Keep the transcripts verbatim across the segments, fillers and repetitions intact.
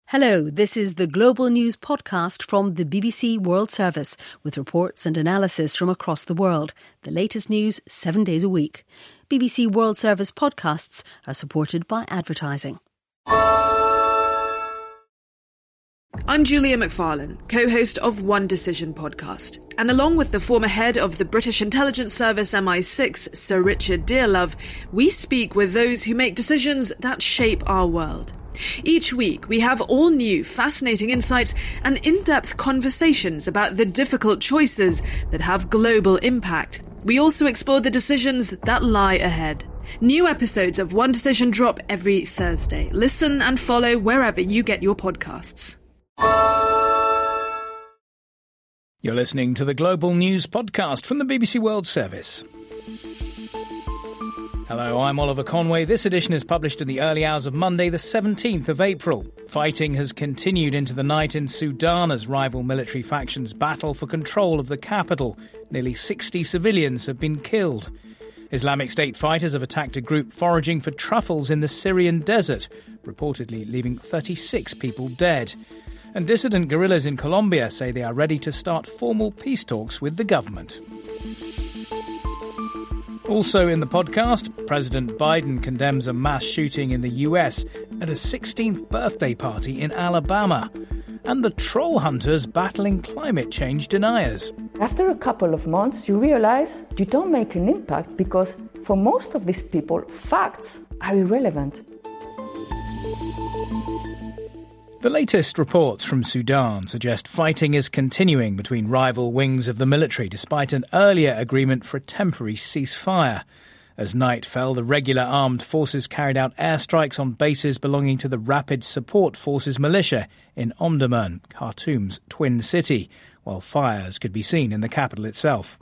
Hello, this is the Global News podcast from the B B C World Service with reports and analysis from across the world. The latest news seven days a week. B B C World Service podcasts are supported by advertising. I'm Julia McFarlane, co-host of One Decision podcast. And along with the former head of the British intelligence service M I six, Sir Richard Dearlove, we speak with those who make decisions that shape our world. Each week, we have all new, fascinating insights and in-depth conversations about the difficult choices that have global impact. We also explore the decisions that lie ahead. New episodes of One Decision drop every Thursday. Listen and follow wherever you get your podcasts. You're listening to the Global News podcast from the B B C World Service. Hello, I'm Oliver Conway. This edition is published in the early hours of Monday, the seventeenth of April. Fighting has continued into the night in Sudan as rival military factions battle for control of the capital. Nearly sixty civilians have been killed. Islamic State fighters have attacked a group foraging for truffles in the Syrian desert, reportedly leaving thirty-six people dead. And dissident guerrillas in Colombia say they are ready to start formal peace talks with the government. Also in the podcast, President Biden condemns a mass shooting in the U S at a sixteenth birthday party in Alabama, and the troll hunters battling climate change deniers. After a couple of months, you realize you don't make an impact because for most of these people, facts are irrelevant. The latest reports from Sudan suggest fighting is continuing between rival wings of the military despite an earlier agreement for a temporary ceasefire. As night fell, the regular armed forces carried out airstrikes on bases belonging to the Rapid Support Forces militia in Omdurman, Khartoum's twin city, while fires could be seen in the capital itself.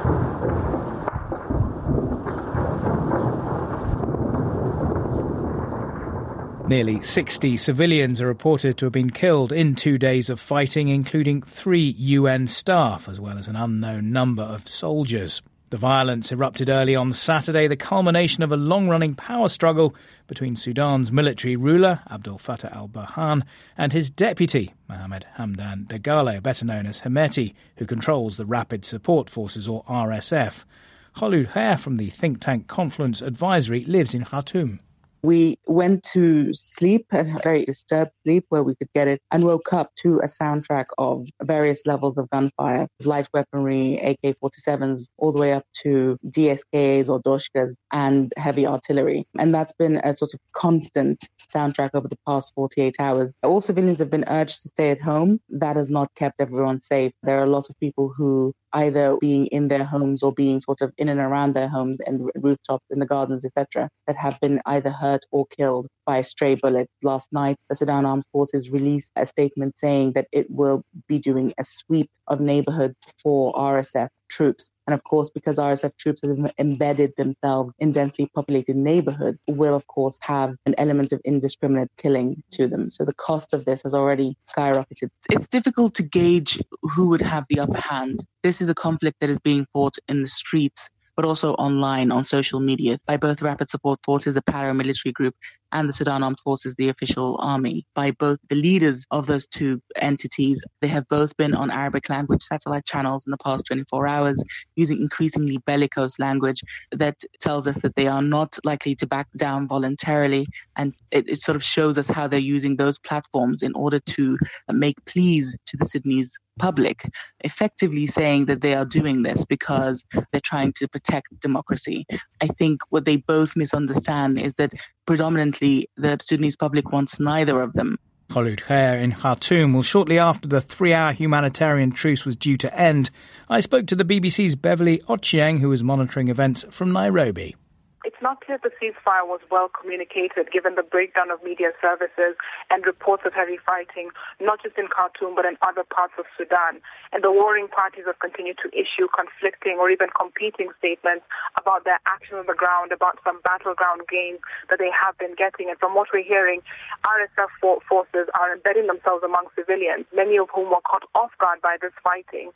Nearly sixty civilians are reported to have been killed in two days of fighting, including three U N staff, as well as an unknown number of soldiers. The violence erupted early on Saturday, the culmination of a long-running power struggle between Sudan's military ruler, Abdel Fattah al-Burhan, and his deputy, Mohamed Hamdan Dagalo, better known as Hemeti, who controls the Rapid Support Forces, or R S F. Kholoud Khair from the think tank Confluence Advisory lives in Khartoum. We went to sleep, a very disturbed sleep where we could get it, and woke up to a soundtrack of various levels of gunfire, light weaponry, A K forty-sevens, all the way up to D S Ks or Doshkas and heavy artillery. And that's been a sort of constant soundtrack over the past forty-eight hours. All civilians have been urged to stay at home. That has not kept everyone safe. There are a lot of people who either being in their homes or being sort of in and around their homes and rooftops in the gardens, et cetera, that have been either hurt or killed by a stray bullet. Last night, the Sudan Armed Forces released a statement saying that it will be doing a sweep of neighborhoods for R S F troops. And of course, because R S F troops have embedded themselves in densely populated neighborhoods, will of course have an element of indiscriminate killing to them. So the cost of this has already skyrocketed. It's difficult to gauge who would have the upper hand. This is a conflict that is being fought in the streets, but also online on social media by both Rapid Support Forces, a paramilitary group, and the Sudan Armed Forces, the official army, by both the leaders of those two entities. They have both been on Arabic language satellite channels in the past twenty-four hours, using increasingly bellicose language that tells us that they are not likely to back down voluntarily. And it, it sort of shows us how they're using those platforms in order to make pleas to the Sudanese public, effectively saying that they are doing this because they're trying to protect democracy. I think what they both misunderstand is that predominantly the Sudanese public wants neither of them. Kholoud Khair in Khartoum. Well, shortly after the three-hour humanitarian truce was due to end, I spoke to the B B C's Beverly Ochieng, who was monitoring events from Nairobi. It's not clear the ceasefire was well communicated, given the breakdown of media services and reports of heavy fighting, not just in Khartoum, but in other parts of Sudan. And the warring parties have continued to issue conflicting or even competing statements about their action on the ground, about some battleground gains that they have been getting. And from what we're hearing, R S F forces are embedding themselves among civilians, many of whom were caught off guard by this fighting.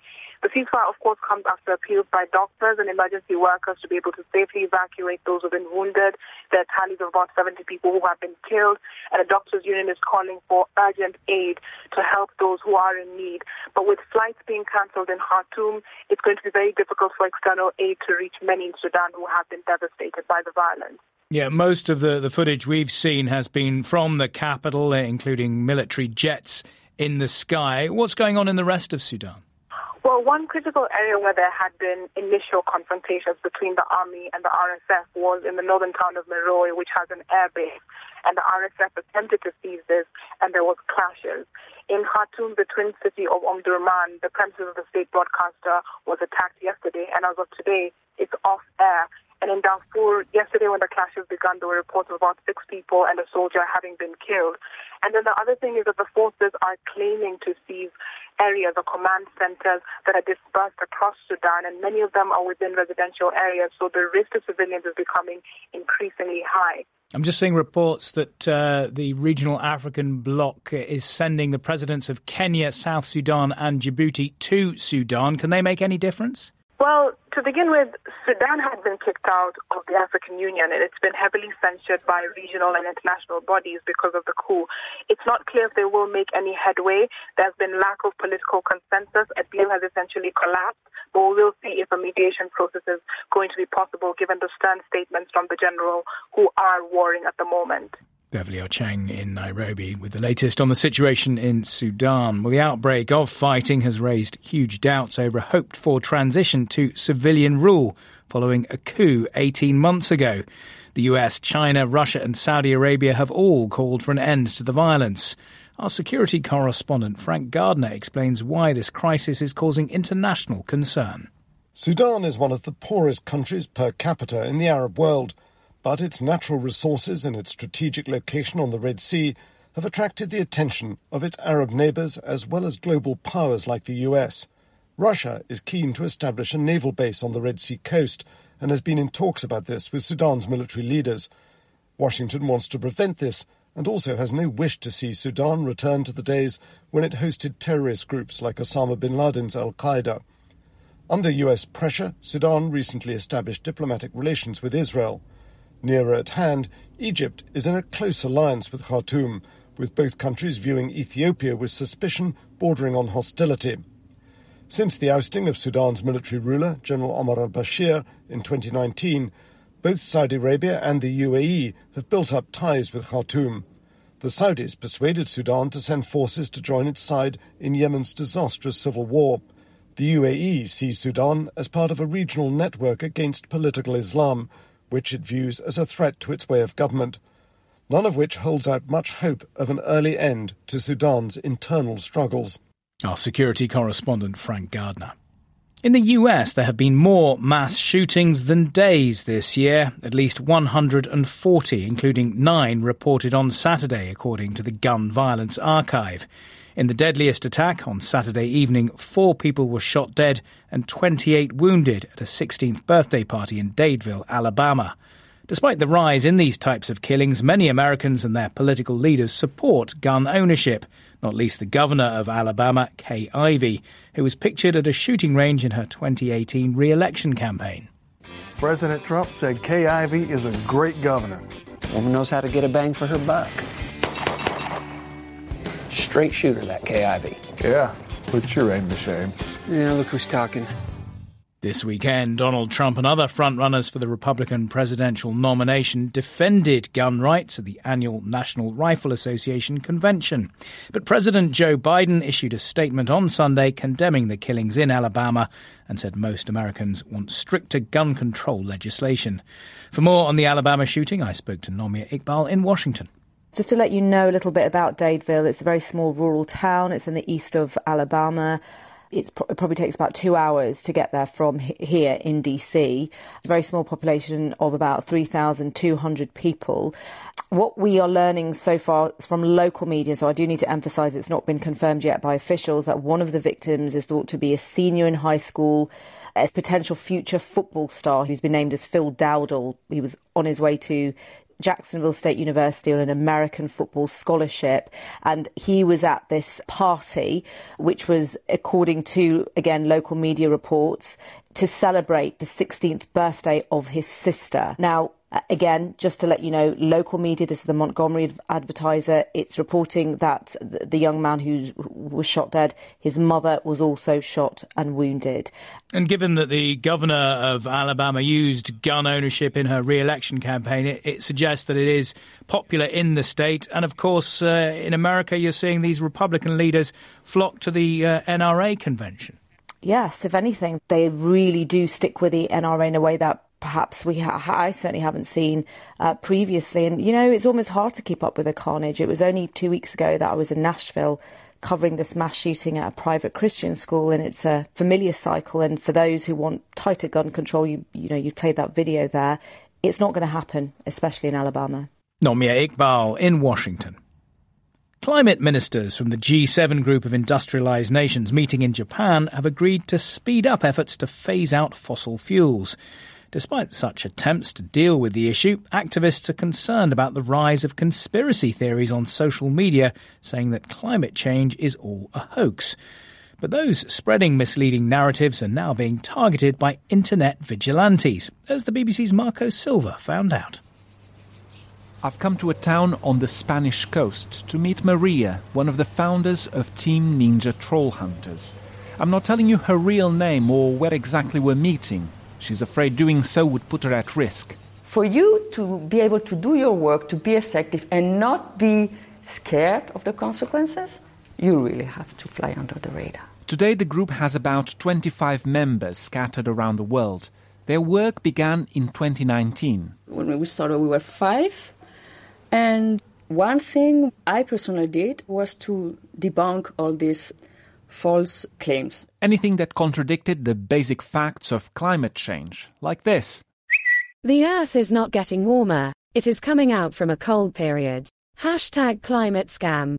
The ceasefire, of course, comes after appeals by doctors and emergency workers to be able to safely evacuate those who have been wounded. There are tallies of about seventy people who have been killed, and the doctors' union is calling for urgent aid to help those who are in need. But with flights being cancelled in Khartoum, it's going to be very difficult for external aid to reach many in Sudan who have been devastated by the violence. Yeah, most of the, the footage we've seen has been from the capital, including military jets in the sky. What's going on in the rest of Sudan? Well, one critical area where there had been initial confrontations between the army and the R S F was in the northern town of Meroe, which has an air base. And the R S F attempted to seize this, and there was clashes. In Khartoum, the twin city of Omdurman, the premises of the state broadcaster was attacked yesterday, and as of today, it's off air. And in Darfur, yesterday when the clashes began, there were reports of about six people and a soldier having been killed. And then the other thing is that the forces are claiming to seize areas or command centers that are dispersed across Sudan, and many of them are within residential areas, so the risk to civilians is becoming increasingly high. I'm just seeing reports that uh, the regional African bloc is sending the presidents of Kenya, South Sudan and Djibouti to Sudan. Can they make any difference? Well, to begin with, Sudan has been kicked out of the African Union, and it's been heavily censured by regional and international bodies because of the coup. It's not clear if they will make any headway. There's been lack of political consensus. A deal has essentially collapsed, but we will see if a mediation process is going to be possible given the stern statements from the general who are warring at the moment. Beverly Ocheng in Nairobi with the latest on the situation in Sudan. Well, the outbreak of fighting has raised huge doubts over a hoped-for transition to civilian rule following a coup eighteen months ago. The U S, China, Russia and Saudi Arabia have all called for an end to the violence. Our security correspondent Frank Gardner explains why this crisis is causing international concern. Sudan is one of the poorest countries per capita in the Arab world. But its natural resources and its strategic location on the Red Sea have attracted the attention of its Arab neighbours as well as global powers like the U S. Russia is keen to establish a naval base on the Red Sea coast and has been in talks about this with Sudan's military leaders. Washington wants to prevent this and also has no wish to see Sudan return to the days when it hosted terrorist groups like Osama bin Laden's al-Qaeda. Under U S pressure, Sudan recently established diplomatic relations with Israel. Nearer at hand, Egypt is in a close alliance with Khartoum, with both countries viewing Ethiopia with suspicion bordering on hostility. Since the ousting of Sudan's military ruler, General Omar al-Bashir, in twenty nineteen, both Saudi Arabia and the U A E have built up ties with Khartoum. The Saudis persuaded Sudan to send forces to join its side in Yemen's disastrous civil war. The U A E sees Sudan as part of a regional network against political Islam, which it views as a threat to its way of government, none of which holds out much hope of an early end to Sudan's internal struggles. Our security correspondent Frank Gardner. In the U S, there have been more mass shootings than days this year, at least one hundred forty, including nine reported on Saturday, according to the Gun Violence Archive. In the deadliest attack on Saturday evening, four people were shot dead and twenty-eight wounded at a sixteenth birthday party in Dadeville, Alabama. Despite the rise in these types of killings, many Americans and their political leaders support gun ownership, not least the governor of Alabama, Kay Ivey, who was pictured at a shooting range in her twenty eighteen re-election campaign. President Trump said Kay Ivey is a great governor. Woman knows how to get a bang for her buck. Straight shooter, that Kay Ivey. Yeah, put your aim to shame. Yeah, look who's talking. This weekend, Donald Trump and other frontrunners for the Republican presidential nomination defended gun rights at the annual National Rifle Association convention. But President Joe Biden issued a statement on Sunday condemning the killings in Alabama and said most Americans want stricter gun control legislation. For more on the Alabama shooting, I spoke to Nomia Iqbal in Washington. Just to let you know a little bit about Dadeville, it's a very small rural town. It's in the east of Alabama. It's pro- it probably takes about two hours to get there from h- here in D C. A very small population of about three thousand two hundred people. What we are learning so far from local media, so I do need to emphasise it's not been confirmed yet by officials, that one of the victims is thought to be a senior in high school, a potential future football star who's been named as Phil Dowdle. He was on his way to Jacksonville State University on an American football scholarship, and he was at this party, which was, according to, again, local media reports, to celebrate the sixteenth birthday of his sister. Now, again, just to let you know, local media, this is the Montgomery Advertiser, it's reporting that the young man who was shot dead, his mother was also shot and wounded. And given that the governor of Alabama used gun ownership in her re-election campaign, it, it suggests that it is popular in the state. And of course, uh, in America, you're seeing these Republican leaders flock to the uh, N R A convention. Yes, if anything, they really do stick with the N R A in a way that perhaps we ha- I certainly haven't seen uh, previously. And, you know, it's almost hard to keep up with the carnage. It was only two weeks ago that I was in Nashville covering this mass shooting at a private Christian school, and it's a familiar cycle. And for those who want tighter gun control, you, you know, you've played that video there. It's not going to happen, especially in Alabama. Nomia Iqbal in Washington. Climate ministers from the G seven group of industrialised nations meeting in Japan have agreed to speed up efforts to phase out fossil fuels. Despite such attempts to deal with the issue, activists are concerned about the rise of conspiracy theories on social media, saying that climate change is all a hoax. But those spreading misleading narratives are now being targeted by internet vigilantes, as the B B C's Marco Silva found out. I've come to a town on the Spanish coast to meet Maria, one of the founders of Team Ninja Troll Hunters. I'm not telling you her real name or where exactly we're meeting. She's afraid doing so would put her at risk. For you to be able to do your work, to be effective and not be scared of the consequences, you really have to fly under the radar. Today the group has about twenty-five members scattered around the world. Their work began in twenty nineteen. When we started, we were five. And one thing I personally did was to debunk all these false claims. Anything that contradicted the basic facts of climate change, like this. The Earth is not getting warmer. It is coming out from a cold period. Hashtag climate scam.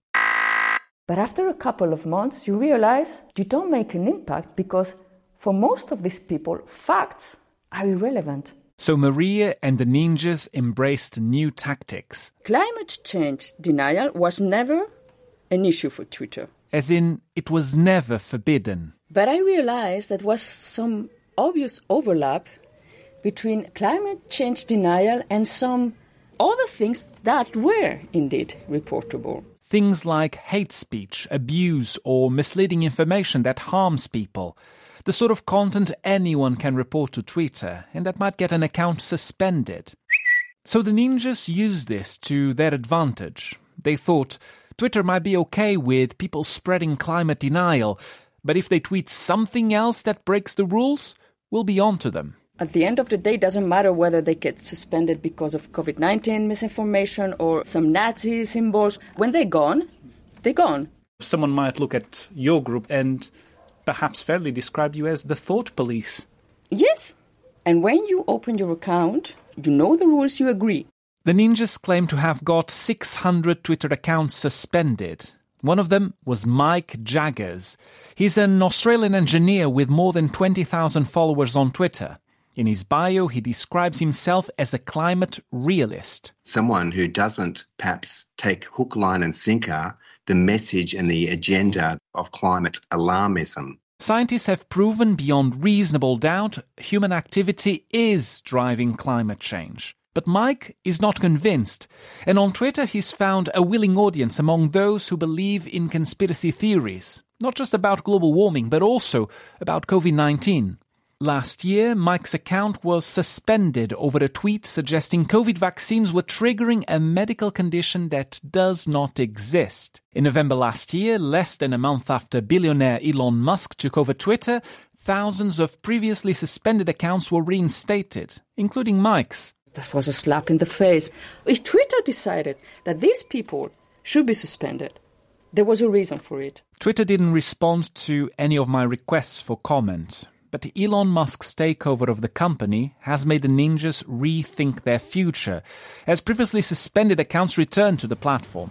But after a couple of months, you realize you don't make an impact because for most of these people, facts are irrelevant. So Maria and the ninjas embraced new tactics. Climate change denial was never an issue for Twitter. As in, it was never forbidden. But I realized that was some obvious overlap between climate change denial and some other things that were indeed reportable. Things like hate speech, abuse, or misleading information that harms people. The sort of content anyone can report to Twitter, and that might get an account suspended. So the ninjas used this to their advantage. They thought Twitter might be okay with people spreading climate denial, but if they tweet something else that breaks the rules, we'll be on to them. At the end of the day, it doesn't matter whether they get suspended because of covid nineteen misinformation or some Nazi symbols. When they're gone, they're gone. Someone might look at your group and perhaps fairly describe you as the thought police. Yes. And when you open your account, you know the rules, you agree. The ninjas claim to have got six hundred Twitter accounts suspended. One of them was Mike Jaggers. He's an Australian engineer with more than twenty thousand followers on Twitter. In his bio, he describes himself as a climate realist. Someone who doesn't perhaps take hook, line and sinker the message and the agenda of climate alarmism. Scientists have proven beyond reasonable doubt human activity is driving climate change. But Mike is not convinced, and on Twitter he's found a willing audience among those who believe in conspiracy theories, not just about global warming, but also about covid nineteen. Last year, Mike's account was suspended over a tweet suggesting COVID vaccines were triggering a medical condition that does not exist. In November last year, less than a month after billionaire Elon Musk took over Twitter, thousands of previously suspended accounts were reinstated, including Mike's. That was a slap in the face. If Twitter decided that these people should be suspended, there was a reason for it. Twitter didn't respond to any of my requests for comment. But Elon Musk's takeover of the company has made the ninjas rethink their future, as previously suspended accounts return to the platform.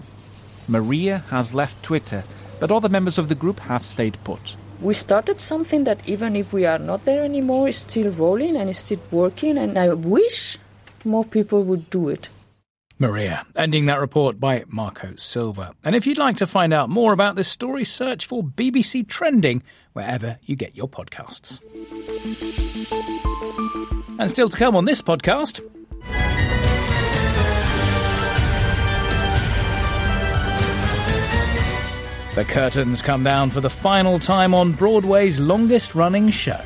Maria has left Twitter, but other members of the group have stayed put. We started something that even if we are not there anymore, is still rolling and is still working, and I wish more people would do it. Maria. Ending that report by Marco Silva. And if you'd like to find out more about this story, search for B B C Trending wherever you get your podcasts. And still to come on this podcast... the curtains come down for the final time on Broadway's longest-running show.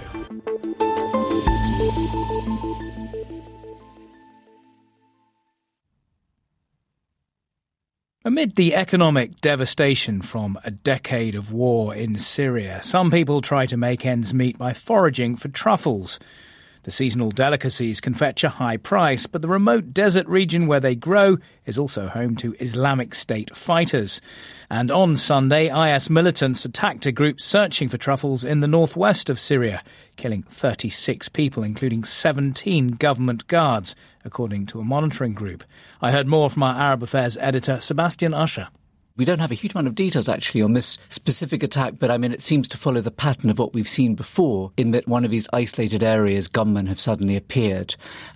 Amid the economic devastation from a decade of war in Syria, some people try to make ends meet by foraging for truffles. The seasonal delicacies can fetch a high price, but the remote desert region where they grow is also home to Islamic State fighters. And on Sunday, I S militants attacked a group searching for truffles in the northwest of Syria, killing thirty-six people, including seventeen government guards, according to a monitoring group. I heard more from our Arab Affairs editor, Sebastian Usher. We don't have a huge amount of details, actually, on this specific attack, but I mean, it seems to follow the pattern of what we've seen before, in that one of these isolated areas, gunmen have suddenly appeared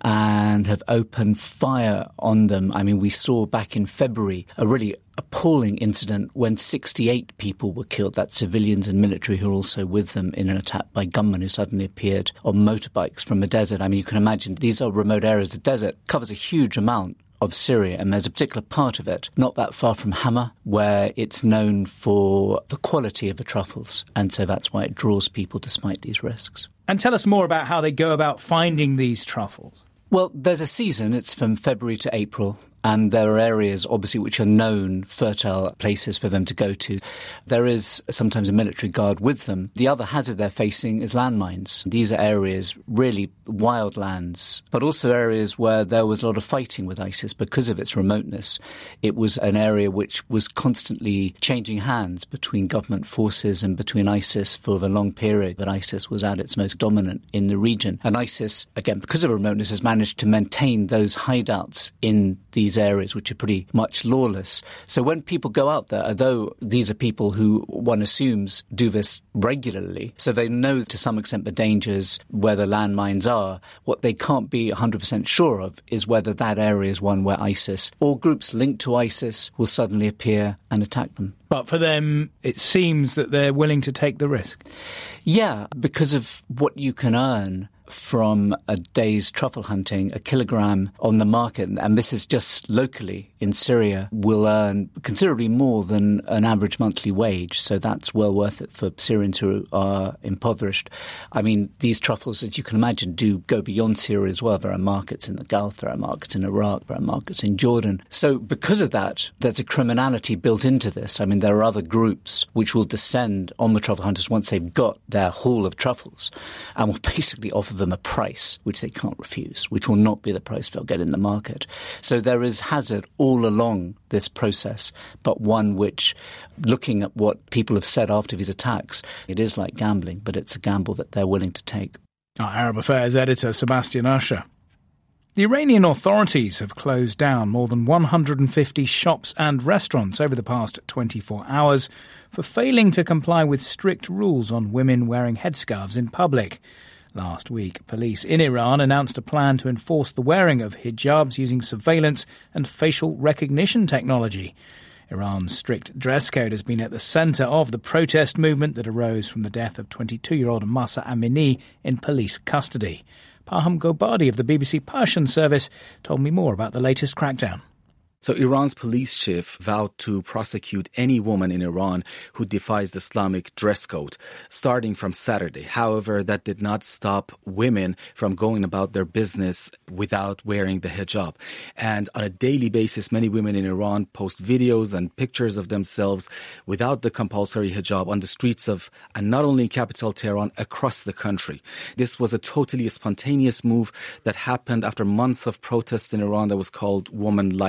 and have opened fire on them. I mean, we saw back in February a really appalling incident when sixty-eight people were killed. That's civilians and military who were also with them in an attack by gunmen who suddenly appeared on motorbikes from the desert. I mean, you can imagine these are remote areas. The desert covers a huge amount of Syria, and there's a particular part of it, not that far from Hama, where it's known for the quality of the truffles, and so that's why it draws people despite these risks. And tell us more about how they go about finding these truffles. Well, there's a season, it's from February to April, and there are areas, obviously, which are known fertile places for them to go to. There is sometimes a military guard with them. The other hazard they're facing is landmines. These are areas, really wild lands, but also areas where there was a lot of fighting with ISIS because of its remoteness. It was an area which was constantly changing hands between government forces and between ISIS for the long period that ISIS was at its most dominant in the region. And ISIS, again, because of remoteness, has managed to maintain those hideouts in these areas, which are pretty much lawless. So when people go out there, although these are people who one assumes do this regularly, so they know to some extent the dangers where the landmines are, what they can't be one hundred percent sure of is whether that area is one where ISIS or groups linked to ISIS will suddenly appear and attack them. But for them, it seems that they're willing to take the risk. Yeah, because of what you can earn from a day's truffle hunting. A kilogram on the market, and this is just locally in Syria, will earn considerably more than an average monthly wage. So that's well worth it for Syrians who are impoverished. I mean, these truffles, as you can imagine, do go beyond Syria as well. There are markets in the Gulf, there are markets in Iraq, there are markets in Jordan. So because of that, there's a criminality built into this. I mean, there are other groups which will descend on the truffle hunters once they've got their haul of truffles and will basically offer them a price which they can't refuse, which will not be the price they'll get in the market. So there is hazard all along this process, but one which, looking at what people have said after these attacks, it is like gambling, but it's a gamble that they're willing to take. Our Arab Affairs editor, Sebastian Usher. The Iranian authorities have closed down more than one hundred fifty shops and restaurants over the past twenty-four hours for failing to comply with strict rules on women wearing headscarves in public. Last week, police in Iran announced a plan to enforce the wearing of hijabs using surveillance and facial recognition technology. Iran's strict dress code has been at the centre of the protest movement that arose from the death of twenty-two-year-old Mahsa Amini in police custody. Paham Gobadi of the B B C Persian service told me more about the latest crackdown. So Iran's police chief vowed to prosecute any woman in Iran who defies the Islamic dress code, starting from Saturday. However, that did not stop women from going about their business without wearing the hijab. And on a daily basis, many women in Iran post videos and pictures of themselves without the compulsory hijab on the streets of, and not only in capital Tehran, across the country. This was a totally spontaneous move that happened after months of protests in Iran that was called Woman Life Freedom.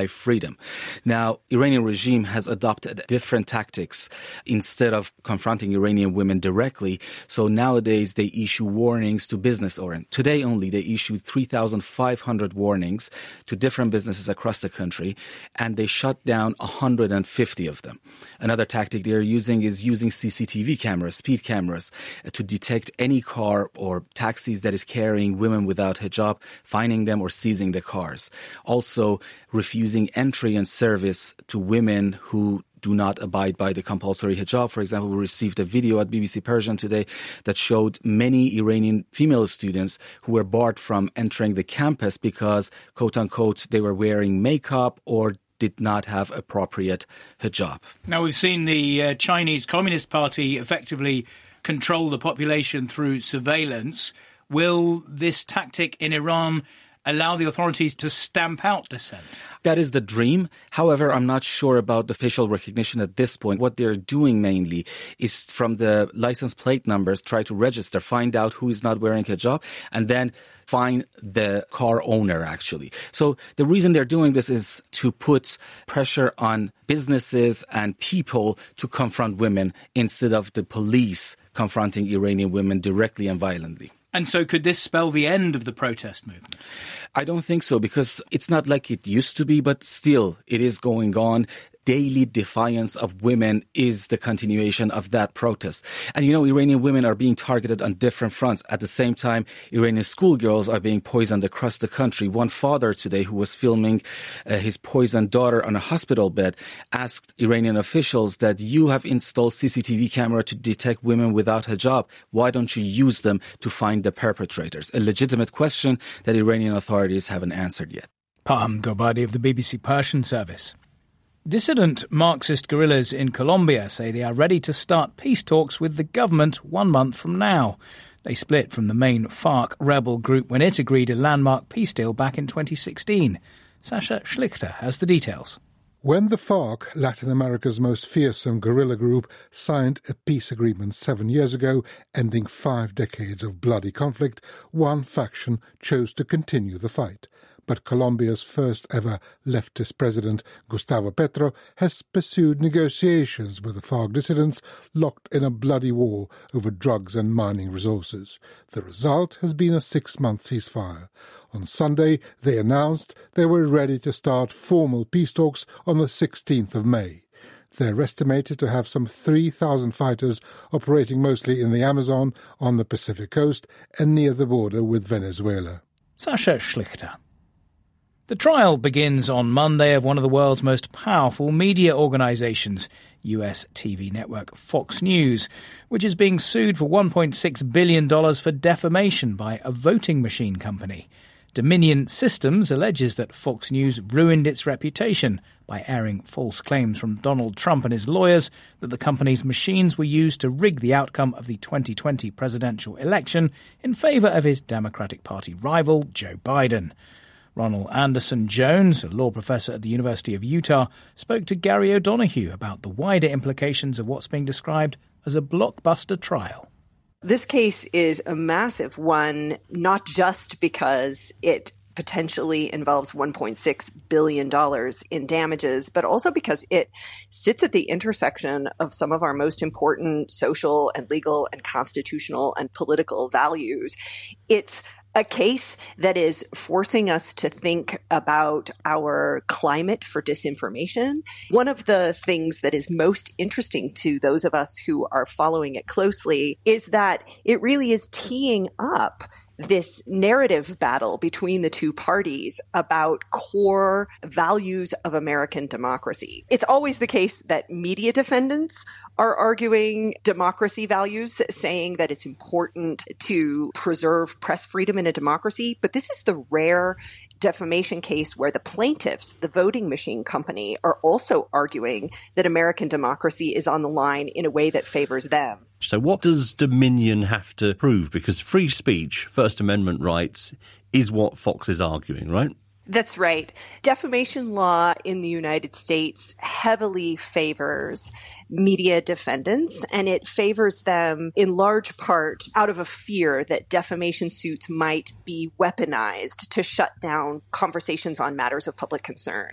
freedom. Now, Iranian regime has adopted different tactics instead of confronting Iranian women directly. So nowadays they issue warnings to business owners. Today only they issued three thousand five hundred warnings to different businesses across the country, and they shut down one hundred fifty of them. Another tactic they're using is using C C T V cameras, speed cameras, to detect any car or taxis that is carrying women without hijab, finding them or seizing the cars. Also, refusing entry and service to women who do not abide by the compulsory hijab. For example, we received a video at B B C Persian today that showed many Iranian female students who were barred from entering the campus because, quote-unquote, they were wearing makeup or did not have appropriate hijab. Now, we've seen the uh, Chinese Communist Party effectively control the population through surveillance. Will this tactic in Iran allow the authorities to stamp out dissent? That is the dream. However, I'm not sure about the facial recognition at this point. What they're doing mainly is from the license plate numbers, try to register, find out who is not wearing hijab, and then find the car owner, actually. So the reason they're doing this is to put pressure on businesses and people to confront women instead of the police confronting Iranian women directly and violently. And so could this spell the end of the protest movement? I don't think so, because it's not like it used to be, but still it is going on. Daily defiance of women is the continuation of that protest. And, you know, Iranian women are being targeted on different fronts. At the same time, Iranian schoolgirls are being poisoned across the country. One father today who was filming uh, his poisoned daughter on a hospital bed asked Iranian officials that you have installed C C T V camera to detect women without hijab. Why don't you use them to find the perpetrators? A legitimate question that Iranian authorities haven't answered yet. Pam Gobadi of the B B C Persian service. Dissident Marxist guerrillas in Colombia say they are ready to start peace talks with the government one month from now. They split from the main FARC rebel group when it agreed a landmark peace deal back in twenty sixteen. Sasha Schlichter has the details. When the FARC, Latin America's most fearsome guerrilla group, signed a peace agreement seven years ago, ending five decades of bloody conflict, one faction chose to continue the fight. But Colombia's first-ever leftist president, Gustavo Petro, has pursued negotiations with the FARC dissidents locked in a bloody war over drugs and mining resources. The result has been a six-month ceasefire. On Sunday, they announced they were ready to start formal peace talks on the sixteenth of May. They're estimated to have some three thousand fighters operating mostly in the Amazon, on the Pacific coast, and near the border with Venezuela. Sasha Schlichter. The trial begins on Monday of one of the world's most powerful media organisations, U S T V network Fox News, which is being sued for one point six billion dollars for defamation by a voting machine company. Dominion Systems alleges that Fox News ruined its reputation by airing false claims from Donald Trump and his lawyers that the company's machines were used to rig the outcome of the twenty twenty presidential election in favour of his Democratic Party rival, Joe Biden. Ronald Anderson Jones, a law professor at the University of Utah, spoke to Gary O'Donoghue about the wider implications of what's being described as a blockbuster trial. This case is a massive one, not just because it potentially involves one point six billion dollars in damages, but also because it sits at the intersection of some of our most important social and legal and constitutional and political values. It's a case that is forcing us to think about our climate for disinformation. One of the things that is most interesting to those of us who are following it closely is that it really is teeing up this narrative battle between the two parties about core values of American democracy. It's always the case that media defendants are arguing democracy values, saying that it's important to preserve press freedom in a democracy. But this is the rare defamation case where the plaintiffs, the voting machine company, are also arguing that American democracy is on the line in a way that favors them. So what does Dominion have to prove? Because free speech, First Amendment rights, is what Fox is arguing, right? That's right. Defamation law in the United States heavily favors media defendants, and it favors them in large part out of a fear that defamation suits might be weaponized to shut down conversations on matters of public concern.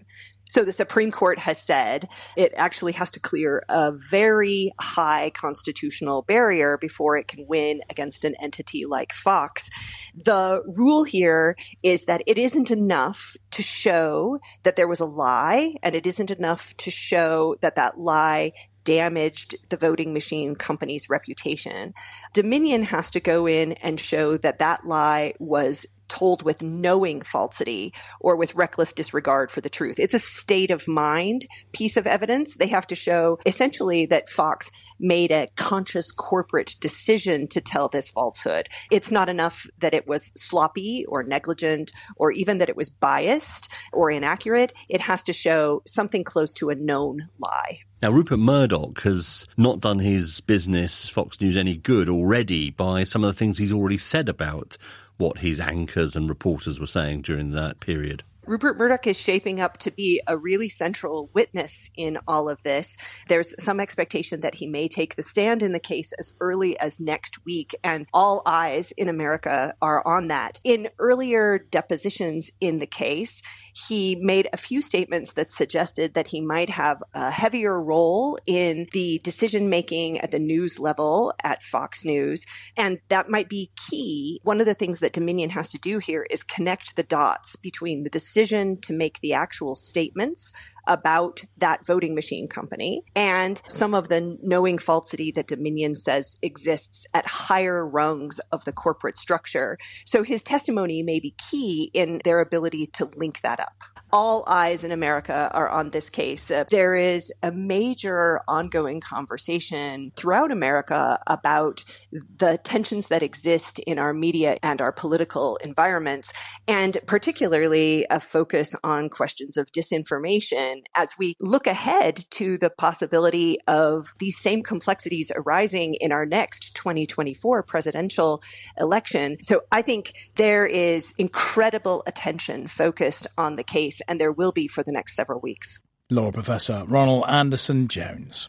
So the Supreme Court has said it actually has to clear a very high constitutional barrier before it can win against an entity like Fox. The rule here is that it isn't enough to show that there was a lie, and it isn't enough to show that that lie damaged the voting machine company's reputation. Dominion has to go in and show that that lie was told with knowing falsity or with reckless disregard for the truth. It's a state of mind piece of evidence. They have to show essentially that Fox made a conscious corporate decision to tell this falsehood. It's not enough that it was sloppy or negligent or even that it was biased or inaccurate. It has to show something close to a known lie. Now, Rupert Murdoch has not done his business, Fox News, any good already by some of the things he's already said about what his anchors and reporters were saying during that period. Rupert Murdoch is shaping up to be a really central witness in all of this. There's some expectation that he may take the stand in the case as early as next week, and all eyes in America are on that. In earlier depositions in the case, he made a few statements that suggested that he might have a heavier role in the decision-making at the news level at Fox News, and that might be key. One of the things that Dominion has to do here is connect the dots between the decision to make the actual statements about that voting machine company and some of the knowing falsity that Dominion says exists at higher rungs of the corporate structure. So his testimony may be key in their ability to link that up. All eyes in America are on this case. Uh, there is a major ongoing conversation throughout America about the tensions that exist in our media and our political environments, and particularly a focus on questions of disinformation as we look ahead to the possibility of these same complexities arising in our next twenty twenty-four presidential election. So I think there is incredible attention focused on the case, and there will be for the next several weeks. Law Professor Ronald Anderson-Jones.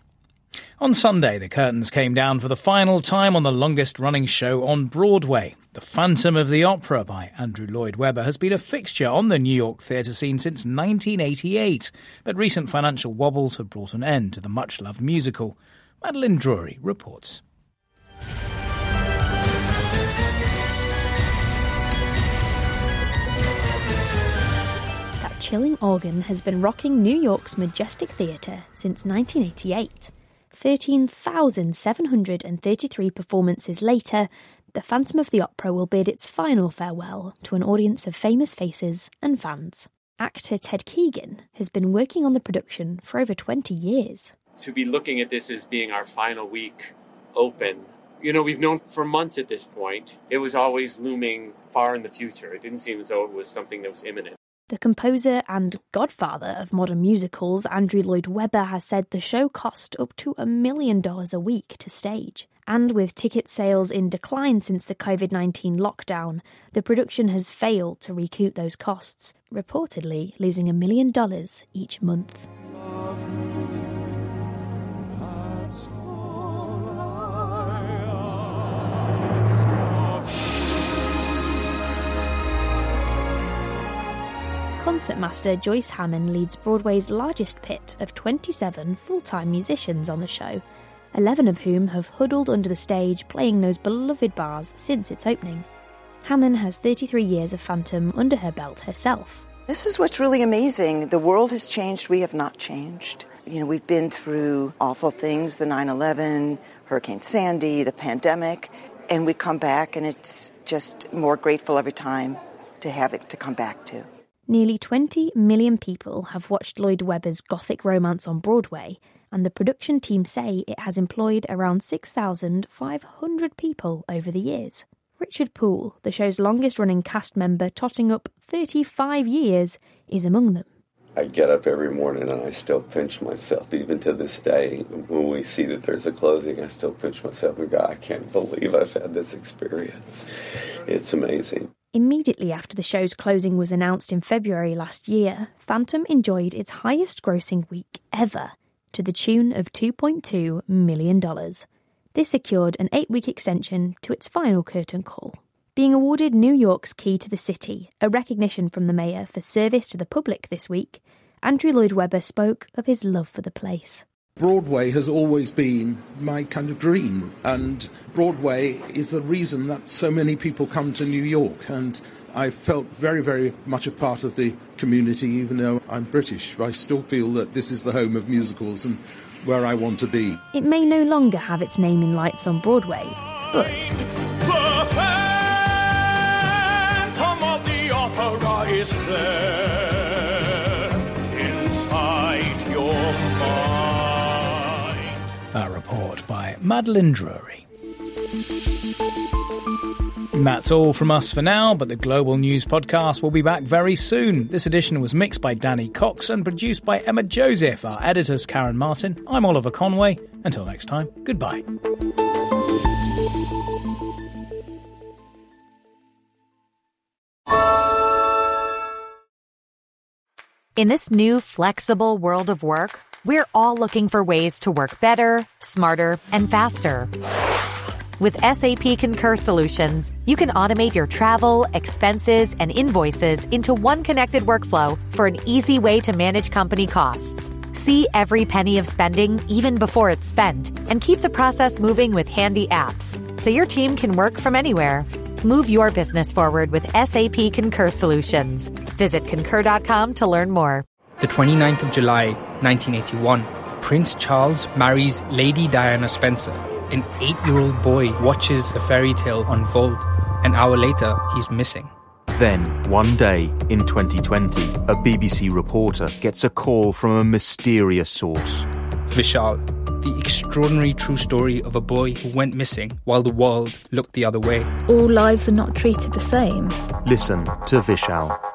On Sunday, the curtains came down for the final time on the longest-running show on Broadway. The Phantom of the Opera by Andrew Lloyd Webber has been a fixture on the New York theatre scene since nineteen eighty-eight, but recent financial wobbles have brought an end to the much-loved musical. Madeline Drury reports. That chilling organ has been rocking New York's Majestic Theatre since nineteen eighty-eight. thirteen thousand seven hundred thirty-three performances later, The Phantom of the Opera will bid its final farewell to an audience of famous faces and fans. Actor Ted Keegan has been working on the production for over twenty years. To be looking at this as being our final week open, you know, we've known for months at this point. It was always looming far in the future. It didn't seem as though it was something that was imminent. The composer and godfather of modern musicals, Andrew Lloyd Webber, has said the show cost up to a million dollars a week to stage. And with ticket sales in decline since the covid nineteen lockdown, the production has failed to recoup those costs, reportedly losing a million dollars each month. Concertmaster Joyce Hammond leads Broadway's largest pit of twenty-seven full-time musicians on the show, eleven of whom have huddled under the stage playing those beloved bars since its opening. Hammond has thirty-three years of Phantom under her belt herself. This is what's really amazing. The world has changed. We have not changed. You know, we've been through awful things, the nine eleven, Hurricane Sandy, the pandemic, and we come back and it's just more grateful every time to have it to come back to. Nearly twenty million people have watched Lloyd Webber's gothic romance on Broadway, and the production team say it has employed around six thousand five hundred people over the years. Richard Poole, the show's longest-running cast member, totting up thirty-five years, is among them. I get up every morning and I still pinch myself, even to this day. When we see that there's a closing, I still pinch myself and go, I can't believe I've had this experience. It's amazing. Immediately after the show's closing was announced in February last year, Phantom enjoyed its highest-grossing week ever, to the tune of two point two million dollars. This secured an eight-week extension to its final curtain call. Being awarded New York's Key to the City, a recognition from the mayor for service to the public this week, Andrew Lloyd Webber spoke of his love for the place. Broadway has always been my kind of dream, and Broadway is the reason that so many people come to New York, and I felt very, very much a part of the community. Even though I'm British, I still feel that this is the home of musicals and where I want to be. It may no longer have its name in lights on Broadway, but the Phantom of the Opera is there inside your mind. A report by Madeline Drury. And that's all from us for now, but the Global News Podcast will be back very soon. This edition was mixed by Danny Cox and produced by Emma Joseph. Our editor's Karen Martin. I'm Oliver Conway. Until next time, goodbye. In this new, flexible world of work, we're all looking for ways to work better, smarter, and faster. With S A P Concur Solutions, you can automate your travel, expenses, and invoices into one connected workflow for an easy way to manage company costs. See every penny of spending, even before it's spent, and keep the process moving with handy apps, so your team can work from anywhere. Move your business forward with S A P Concur Solutions. Visit concur dot com to learn more. The twenty-ninth of July, nineteen eighty-one, Prince Charles marries Lady Diana Spencer. An eight-year-old boy watches a fairy tale unfold. An hour later, he's missing. Then, one day in twenty twenty, a B B C reporter gets a call from a mysterious source. Vishal, the extraordinary true story of a boy who went missing while the world looked the other way. All lives are not treated the same. Listen to Vishal.